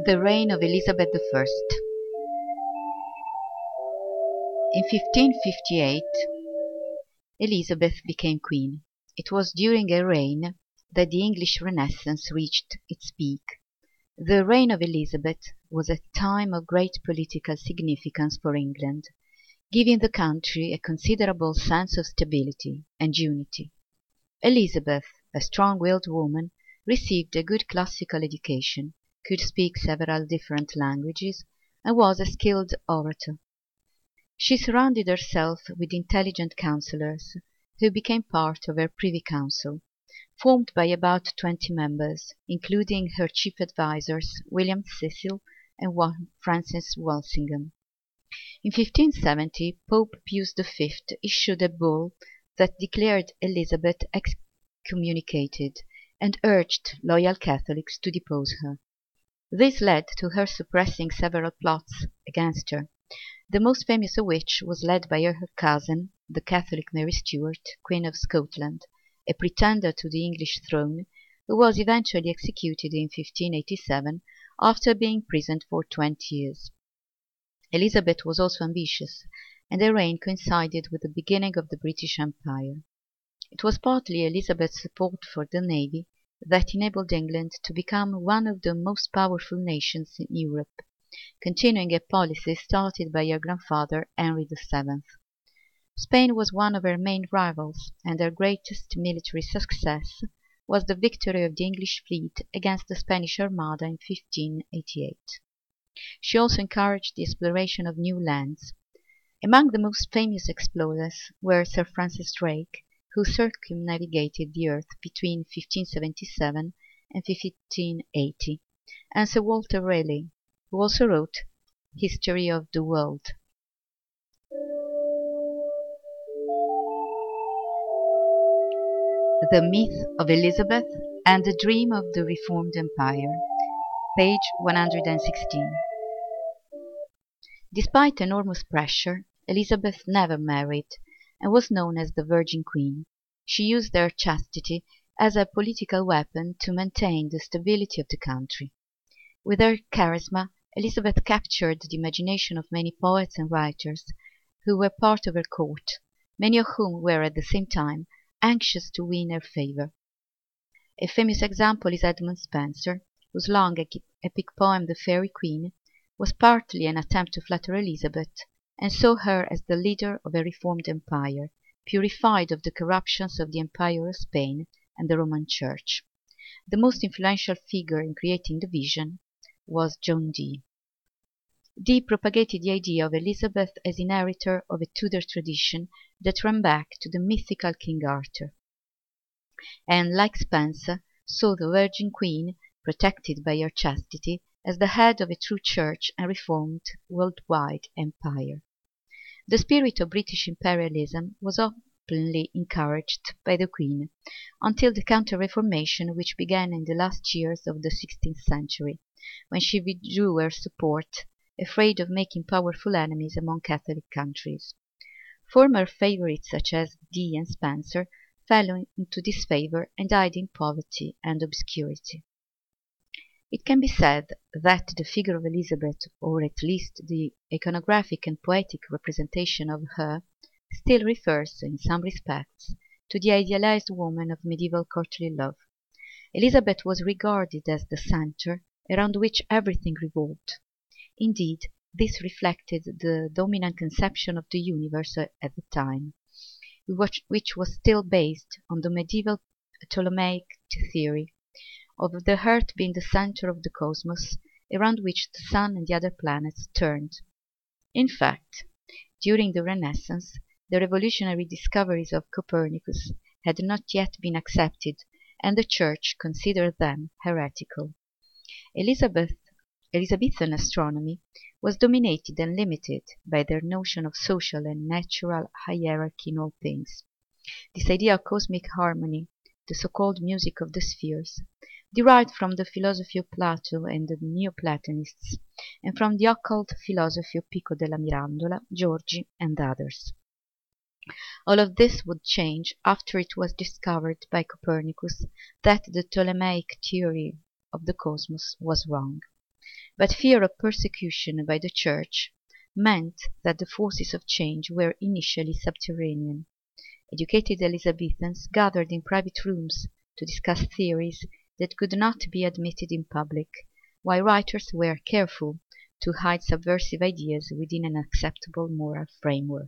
The reign of Elizabeth I. In 1558 Elizabeth became queen. It was during her reign that the English Renaissance reached its peak. The reign of Elizabeth was a time of great political significance for England, giving the country a considerable sense of stability and unity. Elizabeth, a strong-willed woman, received a good classical education, could speak several different languages, and was a skilled orator. She surrounded herself with intelligent counsellors, who became part of her Privy Council, formed by about 20 members, including her chief advisers, William Cecil and Francis Walsingham. In 1570 Pope Pius V issued a bull that declared Elizabeth excommunicated and urged loyal Catholics to depose her. This led to her suppressing several plots against her, the most famous of which was led by her cousin, the Catholic Mary Stuart, Queen of Scotland, a pretender to the English throne, who was eventually executed in 1587 after being imprisoned for 20 years. Elizabeth was also ambitious, and her reign coincided with the beginning of the British Empire. It was partly Elizabeth's support for the navy that enabled England to become one of the most powerful nations in Europe, continuing a policy started by her grandfather Henry VII. Spain was one of her main rivals, and her greatest military success was the victory of the English fleet against the Spanish Armada in 1588. She also encouraged the exploration of new lands. Among the most famous explorers were Sir Francis Drake, who circumnavigated the earth between 1577 and 1580, and Sir Walter Raleigh, who also wrote History of the World. The Myth of Elizabeth and the Dream of the Reformed Empire, page 116. Despite enormous pressure, Elizabeth never married, and was known as the Virgin Queen. She used her chastity as a political weapon to maintain the stability of the country. With her charisma, Elizabeth captured the imagination of many poets and writers who were part of her court, many of whom were at the same time anxious to win her favour. A famous example is Edmund Spenser, whose long epic poem The Faerie Queene was partly an attempt to flatter Elizabeth, and saw her as the leader of a reformed empire, purified of the corruptions of the Empire of Spain and the Roman Church. The most influential figure in creating the vision was John Dee. Dee propagated the idea of Elizabeth as inheritor of a Tudor tradition that ran back to the mythical King Arthur, and, like Spenser, saw the Virgin Queen, protected by her chastity, as the head of a true church and reformed worldwide empire. The spirit of British imperialism was openly encouraged by the Queen, until the Counter-Reformation which began in the last years of the 16th century, when she withdrew her support, afraid of making powerful enemies among Catholic countries. Former favourites such as Dee and Spenser fell into disfavour and died in poverty and obscurity. It can be said that the figure of Elizabeth, or at least the iconographic and poetic representation of her, still refers, in some respects, to the idealized woman of medieval courtly love. Elizabeth was regarded as the centre around which everything revolved. Indeed, this reflected the dominant conception of the universe at the time, which was still based on the medieval Ptolemaic theory of the earth being the centre of the cosmos, around which the sun and the other planets turned. In fact, during the Renaissance, the revolutionary discoveries of Copernicus had not yet been accepted, and the Church considered them heretical. Elizabethan astronomy was dominated and limited by their notion of social and natural hierarchy in all things. This idea of cosmic harmony, the so-called music of the spheres, derived from the philosophy of Plato and the Neoplatonists, and from the occult philosophy of Pico della Mirandola, Giorgi, and others. All of this would change after it was discovered by Copernicus that the Ptolemaic theory of the cosmos was wrong. But fear of persecution by the Church meant that the forces of change were initially subterranean. Educated Elizabethans gathered in private rooms to discuss theories that could not be admitted in public, while writers were careful to hide subversive ideas within an acceptable moral framework.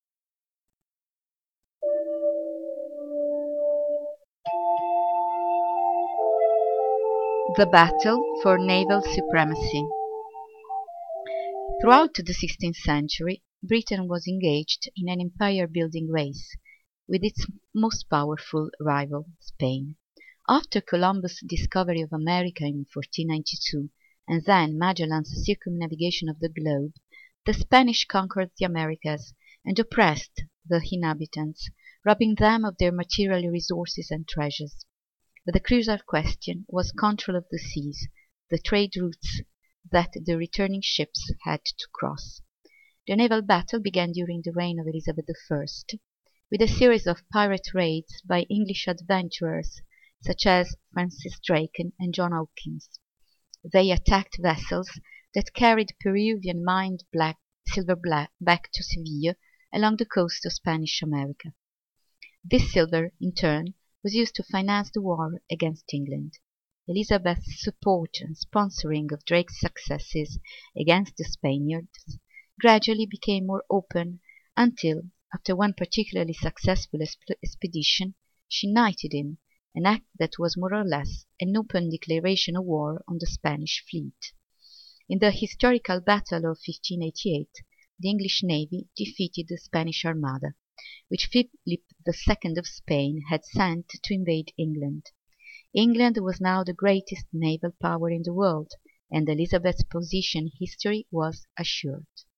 The battle for naval supremacy. Throughout the 16th century, Britain was engaged in an empire-building race with its most powerful rival, Spain. After Columbus' discovery of America in 1492, and then Magellan's circumnavigation of the globe, the Spanish conquered the Americas and oppressed the inhabitants, robbing them of their material resources and treasures. But the crucial question was control of the seas, the trade routes that the returning ships had to cross. The naval battle began during the reign of Elizabeth I, with a series of pirate raids by English adventurers such as Francis Drake and John Hawkins. They attacked vessels that carried Peruvian mined silver back to Seville along the coast of Spanish America. This silver, in turn, was used to finance the war against England. Elizabeth's support and sponsoring of Drake's successes against the Spaniards gradually became more open until, after one particularly successful expedition, she knighted him, an act that was more or less an open declaration of war on the Spanish fleet. In the historical battle of 1588, the English navy defeated the Spanish Armada, which Philip II of Spain had sent to invade England. England was now the greatest naval power in the world, and Elizabeth's position in history was assured.